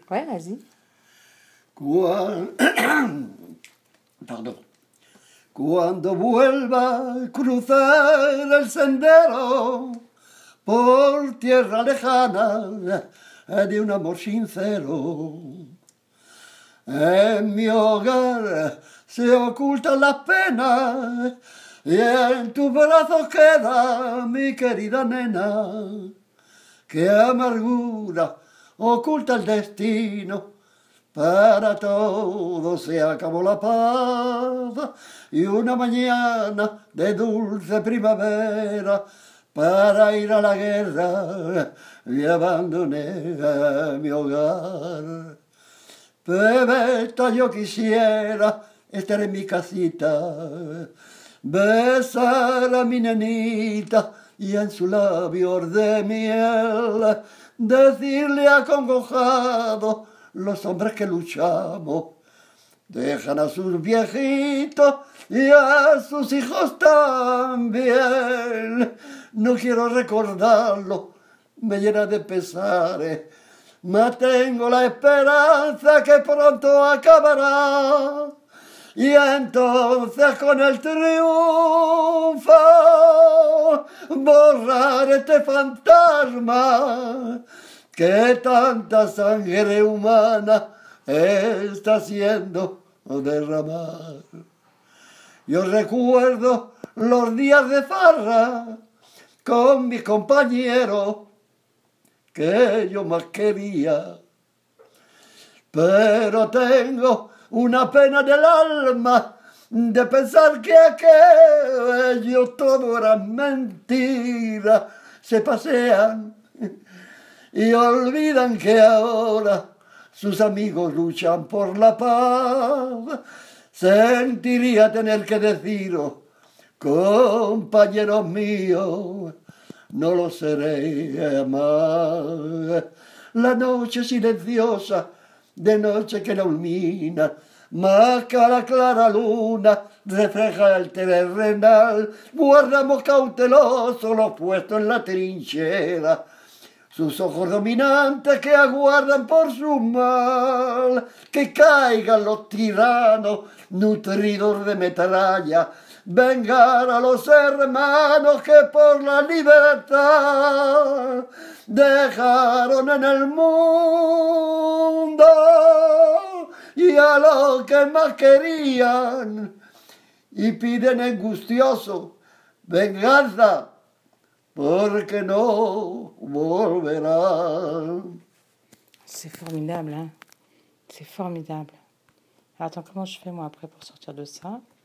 Ouais, vas-y. Pardon. Cuando vuelva a cruzar el sendero por tierra lejana de un amor sincero, en mi hogar se ocultan las penas y en tus brazos queda mi querida nena. Qué amargura oculta el destino, para todos se acabó la paz y una mañana de dulce primavera para ir a la guerra y abandoné a mi hogar. Bebeta, yo quisiera estar en mi casita, besar a mi nenita y en su labios de miel decirle acongojado: los hombres que luchamos dejan a sus viejitos y a sus hijos también. No quiero recordarlo, me llena de pesares, mas tengo la esperanza que pronto acabará. Y entonces con el triunfo borrar este fantasma que tanta sangre humana está haciendo derramar. Yo recuerdo los días de farra con mis compañeros que yo más quería, pero tengo una pena del alma de pensar que aquello todo era mentira. Se pasean y olvidan que ahora sus amigos luchan por la paz. Sentiría tener que deciros, compañeros míos, no lo seré más. La noche silenciosa, de noche que la ilumina, más que a la clara luna refleja el terrenal. Guardamos cautelosos los puestos en la trinchera, sus ojos dominantes que aguardan por su mal que caigan los tiranos nutridos de metralla, vengar a los hermanos que por la libertad dejaron en el mundo y a los que más querían, y piden angustioso venganza porque no volverán. C'est formidable, hein? C'est formidable. Alors, attends, comment je fais moi après pour sortir de ça?